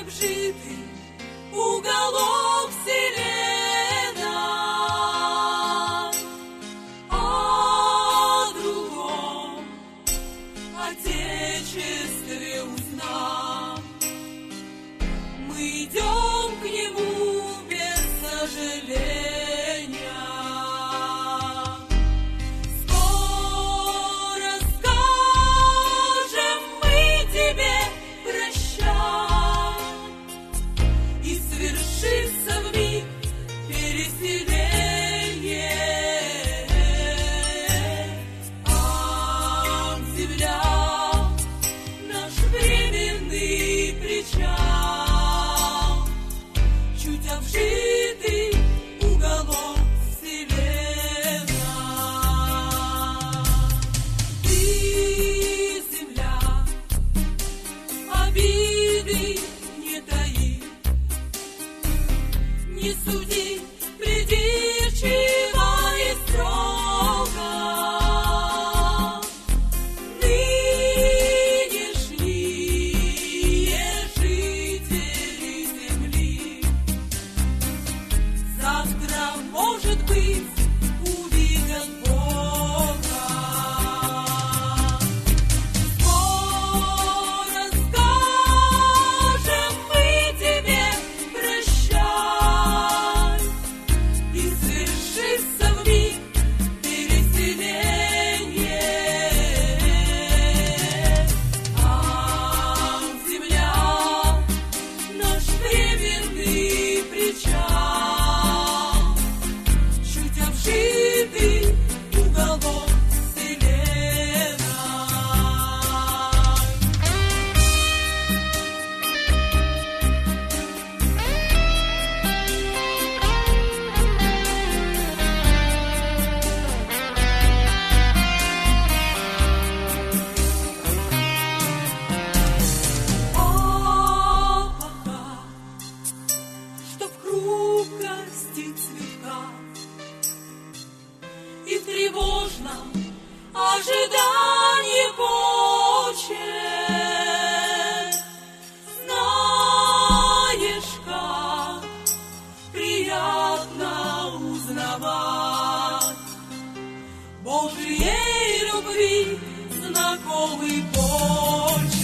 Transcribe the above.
обжитый уголок вселенной, о другом Отечестве узнав, мы идем к нему без сожаления. Обжитый уголок вселенной. Ты, земля, обиды не таи, не суди придирчиво и строго. Нынешние жители земли завтра, может быть, увидят Бога. Скоро скажем мы тебе прощай, и свершится вмиг переселение. Там земля, наш временный причал, обжитый уголок вселенной. А пока, что в хрупкости цветка и в тревожном ожидании почек, знаешь, как приятно узнавать Божьей любви знакомый почерк.